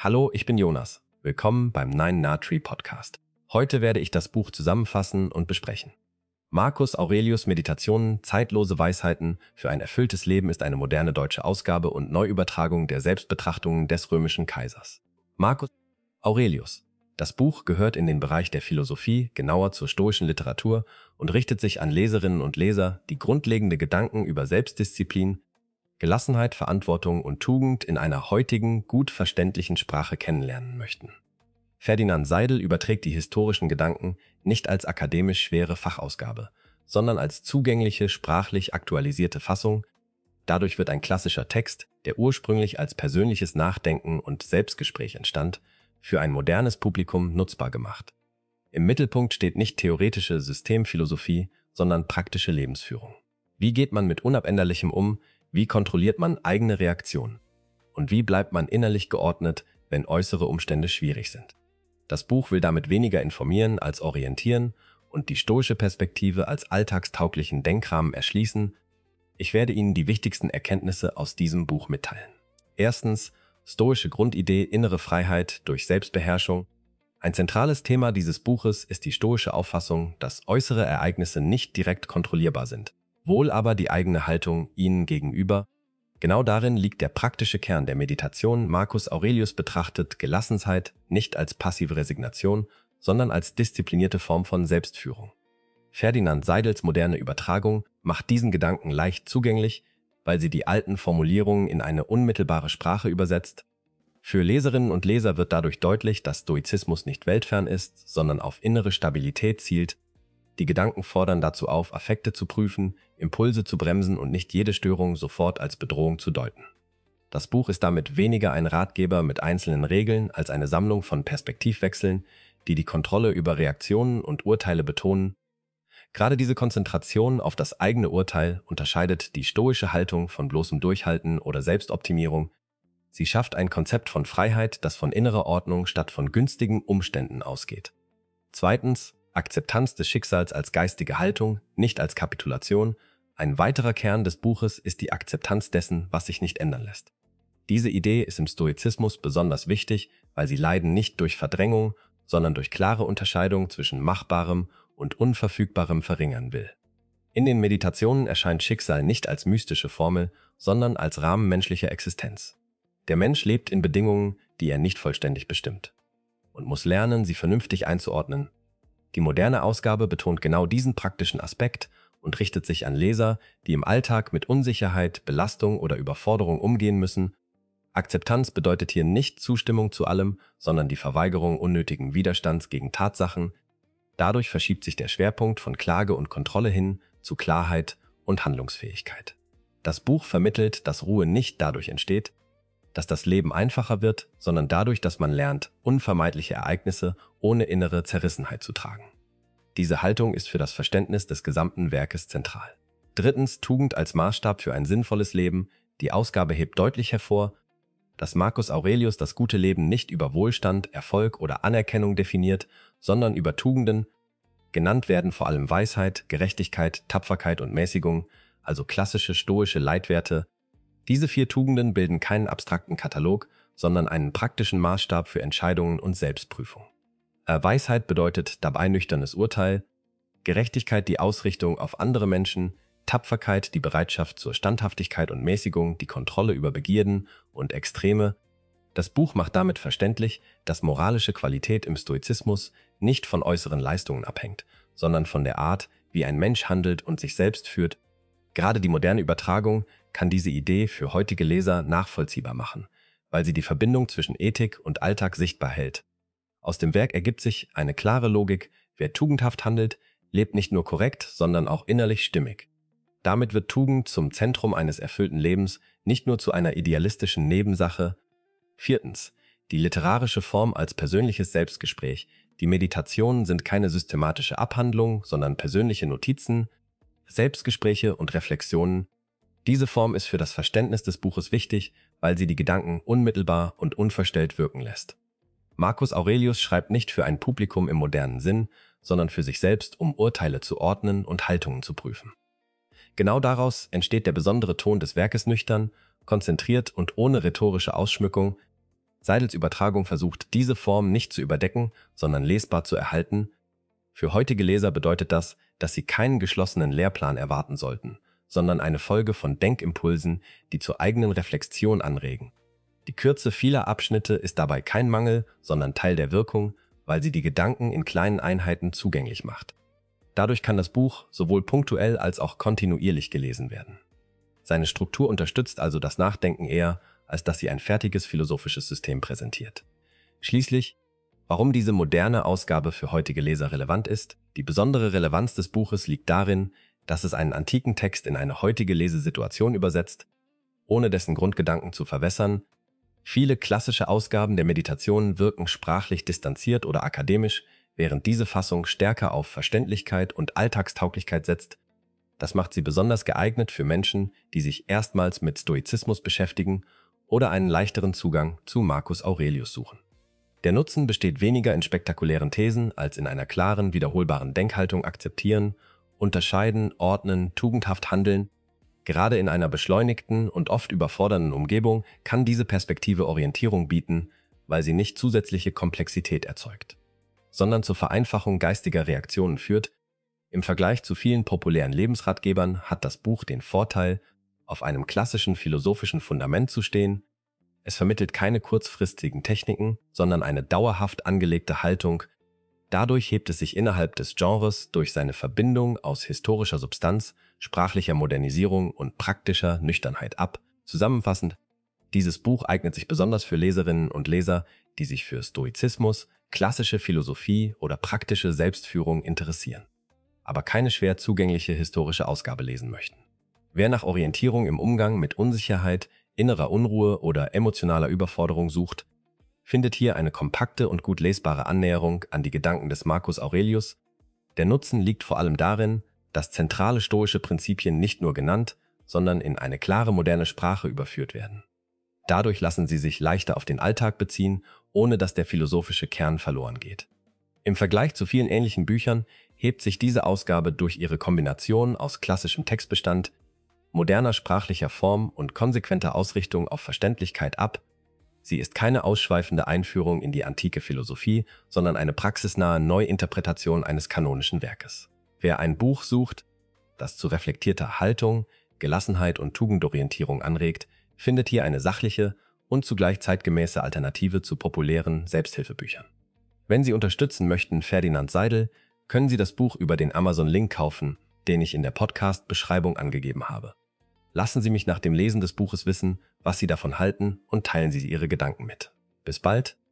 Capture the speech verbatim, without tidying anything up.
Hallo, ich bin Jonas. Willkommen beim Nine Na Tree Podcast. Heute werde ich das Buch zusammenfassen und besprechen. Marcus Aurelius Meditationen, zeitlose Weisheiten für ein erfülltes Leben ist eine moderne deutsche Ausgabe und Neuübertragung der Selbstbetrachtungen des römischen Kaisers. Marcus Aurelius. Das Buch gehört in den Bereich der Philosophie, genauer zur stoischen Literatur, und richtet sich an Leserinnen und Leser, die grundlegende Gedanken über Selbstdisziplin, Gelassenheit, Verantwortung und Tugend in einer heutigen, gut verständlichen Sprache kennenlernen möchten. Ferdinand Seidel überträgt die historischen Gedanken nicht als akademisch schwere Fachausgabe, sondern als zugängliche, sprachlich aktualisierte Fassung. Dadurch wird ein klassischer Text, der ursprünglich als persönliches Nachdenken und Selbstgespräch entstand, für ein modernes Publikum nutzbar gemacht. Im Mittelpunkt steht nicht theoretische Systemphilosophie, sondern praktische Lebensführung. Wie geht man mit Unabänderlichem um? Wie kontrolliert man eigene Reaktionen? Und wie bleibt man innerlich geordnet, wenn äußere Umstände schwierig sind? Das Buch will damit weniger informieren als orientieren und die stoische Perspektive als alltagstauglichen Denkrahmen erschließen. Ich werde Ihnen die wichtigsten Erkenntnisse aus diesem Buch mitteilen. Erstens, stoische Grundidee innere Freiheit durch Selbstbeherrschung. Ein zentrales Thema dieses Buches ist die stoische Auffassung, dass äußere Ereignisse nicht direkt kontrollierbar sind, wohl aber die eigene Haltung ihnen gegenüber. Genau darin liegt der praktische Kern der Meditation. Marcus Aurelius betrachtet Gelassenheit nicht als passive Resignation, sondern als disziplinierte Form von Selbstführung. Ferdinand Seidels moderne Übertragung macht diesen Gedanken leicht zugänglich, weil sie die alten Formulierungen in eine unmittelbare Sprache übersetzt. Für Leserinnen und Leser wird dadurch deutlich, dass Stoizismus nicht weltfern ist, sondern auf innere Stabilität zielt. Die Gedanken fordern dazu auf, Affekte zu prüfen, Impulse zu bremsen und nicht jede Störung sofort als Bedrohung zu deuten. Das Buch ist damit weniger ein Ratgeber mit einzelnen Regeln als eine Sammlung von Perspektivwechseln, die die Kontrolle über Reaktionen und Urteile betonen. Gerade diese Konzentration auf das eigene Urteil unterscheidet die stoische Haltung von bloßem Durchhalten oder Selbstoptimierung. Sie schafft ein Konzept von Freiheit, das von innerer Ordnung statt von günstigen Umständen ausgeht. Zweitens, Akzeptanz des Schicksals als geistige Haltung, nicht als Kapitulation. Ein weiterer Kern des Buches ist die Akzeptanz dessen, was sich nicht ändern lässt. Diese Idee ist im Stoizismus besonders wichtig, weil sie Leiden nicht durch Verdrängung, sondern durch klare Unterscheidung zwischen Machbarem und Unverfügbarem verringern will. In den Meditationen erscheint Schicksal nicht als mystische Formel, sondern als Rahmen menschlicher Existenz. Der Mensch lebt in Bedingungen, die er nicht vollständig bestimmt, und muss lernen, sie vernünftig einzuordnen. Die moderne Ausgabe betont genau diesen praktischen Aspekt und richtet sich an Leser, die im Alltag mit Unsicherheit, Belastung oder Überforderung umgehen müssen. Akzeptanz bedeutet hier nicht Zustimmung zu allem, sondern die Verweigerung unnötigen Widerstands gegen Tatsachen. Dadurch verschiebt sich der Schwerpunkt von Klage und Kontrolle hin zu Klarheit und Handlungsfähigkeit. Das Buch vermittelt, dass Ruhe nicht dadurch entsteht, dass das Leben einfacher wird, sondern dadurch, dass man lernt, unvermeidliche Ereignisse ohne innere Zerrissenheit zu tragen. Diese Haltung ist für das Verständnis des gesamten Werkes zentral. Drittens, Tugend als Maßstab für ein sinnvolles Leben. Die Ausgabe hebt deutlich hervor, dass Marcus Aurelius das gute Leben nicht über Wohlstand, Erfolg oder Anerkennung definiert, sondern über Tugenden. Genannt werden vor allem Weisheit, Gerechtigkeit, Tapferkeit und Mäßigung, also klassische stoische Leitwerte. Diese vier Tugenden bilden keinen abstrakten Katalog, sondern einen praktischen Maßstab für Entscheidungen und Selbstprüfung. Weisheit bedeutet dabei nüchternes Urteil, Gerechtigkeit die Ausrichtung auf andere Menschen, Tapferkeit die Bereitschaft zur Standhaftigkeit und Mäßigung, die Kontrolle über Begierden und Extreme. Das Buch macht damit verständlich, dass moralische Qualität im Stoizismus nicht von äußeren Leistungen abhängt, sondern von der Art, wie ein Mensch handelt und sich selbst führt. Gerade die moderne Übertragung kann diese Idee für heutige Leser nachvollziehbar machen, weil sie die Verbindung zwischen Ethik und Alltag sichtbar hält. Aus dem Werk ergibt sich eine klare Logik: Wer tugendhaft handelt, lebt nicht nur korrekt, sondern auch innerlich stimmig. Damit wird Tugend zum Zentrum eines erfüllten Lebens, nicht nur zu einer idealistischen Nebensache. Viertens. Die literarische Form als persönliches Selbstgespräch. Die Meditationen sind keine systematische Abhandlung, sondern persönliche Notizen, Selbstgespräche und Reflexionen. Diese Form ist für das Verständnis des Buches wichtig, weil sie die Gedanken unmittelbar und unverstellt wirken lässt. Marcus Aurelius schreibt nicht für ein Publikum im modernen Sinn, sondern für sich selbst, um Urteile zu ordnen und Haltungen zu prüfen. Genau daraus entsteht der besondere Ton des Werkes: nüchtern, konzentriert und ohne rhetorische Ausschmückung. Seidels Übertragung versucht, diese Form nicht zu überdecken, sondern lesbar zu erhalten. Für heutige Leser bedeutet das, dass sie keinen geschlossenen Lehrplan erwarten sollten, sondern eine Folge von Denkimpulsen, die zur eigenen Reflexion anregen. Die Kürze vieler Abschnitte ist dabei kein Mangel, sondern Teil der Wirkung, weil sie die Gedanken in kleinen Einheiten zugänglich macht. Dadurch kann das Buch sowohl punktuell als auch kontinuierlich gelesen werden. Seine Struktur unterstützt also das Nachdenken eher, als dass sie ein fertiges philosophisches System präsentiert. Schließlich, warum diese moderne Ausgabe für heutige Leser relevant ist: Die besondere Relevanz des Buches liegt darin, dass es einen antiken Text in eine heutige Lesesituation übersetzt, ohne dessen Grundgedanken zu verwässern. Viele klassische Ausgaben der Meditationen wirken sprachlich distanziert oder akademisch, während diese Fassung stärker auf Verständlichkeit und Alltagstauglichkeit setzt. Das macht sie besonders geeignet für Menschen, die sich erstmals mit Stoizismus beschäftigen oder einen leichteren Zugang zu Marcus Aurelius suchen. Der Nutzen besteht weniger in spektakulären Thesen als in einer klaren, wiederholbaren Denkhaltung: akzeptieren, unterscheiden, ordnen, tugendhaft handeln. Gerade in einer beschleunigten und oft überfordernden Umgebung kann diese Perspektive Orientierung bieten, weil sie nicht zusätzliche Komplexität erzeugt, sondern zur Vereinfachung geistiger Reaktionen führt. Im Vergleich zu vielen populären Lebensratgebern hat das Buch den Vorteil, auf einem klassischen philosophischen Fundament zu stehen. Es vermittelt keine kurzfristigen Techniken, sondern eine dauerhaft angelegte Haltung. Dadurch hebt es sich innerhalb des Genres durch seine Verbindung aus historischer Substanz, sprachlicher Modernisierung und praktischer Nüchternheit ab. Zusammenfassend: Dieses Buch eignet sich besonders für Leserinnen und Leser, die sich für Stoizismus, klassische Philosophie oder praktische Selbstführung interessieren, aber keine schwer zugängliche historische Ausgabe lesen möchten. Wer nach Orientierung im Umgang mit Unsicherheit, innerer Unruhe oder emotionaler Überforderung sucht, findet hier eine kompakte und gut lesbare Annäherung an die Gedanken des Marcus Aurelius. Der Nutzen liegt vor allem darin, dass zentrale stoische Prinzipien nicht nur genannt, sondern in eine klare moderne Sprache überführt werden. Dadurch lassen sie sich leichter auf den Alltag beziehen, ohne dass der philosophische Kern verloren geht. Im Vergleich zu vielen ähnlichen Büchern hebt sich diese Ausgabe durch ihre Kombination aus klassischem Textbestand, moderner sprachlicher Form und konsequenter Ausrichtung auf Verständlichkeit ab. Sie ist keine ausschweifende Einführung in die antike Philosophie, sondern eine praxisnahe Neuinterpretation eines kanonischen Werkes. Wer ein Buch sucht, das zu reflektierter Haltung, Gelassenheit und Tugendorientierung anregt, findet hier eine sachliche und zugleich zeitgemäße Alternative zu populären Selbsthilfebüchern. Wenn Sie unterstützen möchten Ferdinand Seidel, können Sie das Buch über den Amazon-Link kaufen, den ich in der Podcast-Beschreibung angegeben habe. Lassen Sie mich nach dem Lesen des Buches wissen, was Sie davon halten, und teilen Sie Ihre Gedanken mit. Bis bald!